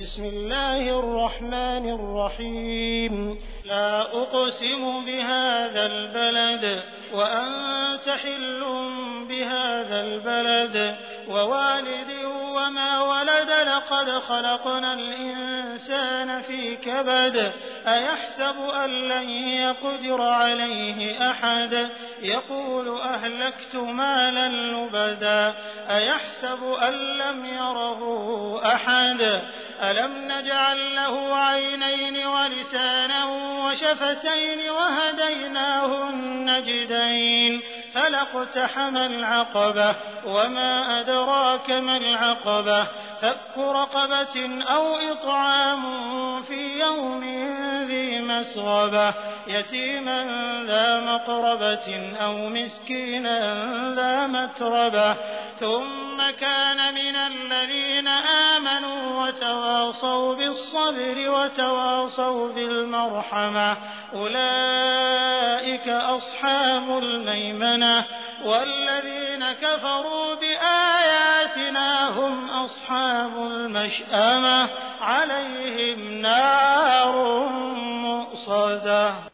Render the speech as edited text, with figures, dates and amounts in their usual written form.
بسم الله الرحمن الرحيم لا أقسم بهذا البلد وأنت حل بهذا البلد ووالد وما ولد لقد خلقنا الإنسان في كبد أيحسب أن لن يقدر عليه أحد يقول أهلكت مالا لبدا أيحسب أن لم يره أحد ألم نجعل له عينين ولسانا وشفتين وهديناه النجدين فلاقتحم العقبة وما أدراك ما العقبة فك رقبة أو إطعام في يوم ذي مسغبة يتيما ذا مقربة أو مسكينا ذا متربة ثم كان من الذين آمنوا وتواصوا بالصبر وتواصوا بالمرحمة أولئك أصحاب الميمنة والذين كفروا بآياتنا هم أصحاب المشأمة عليهم نار مؤصدة.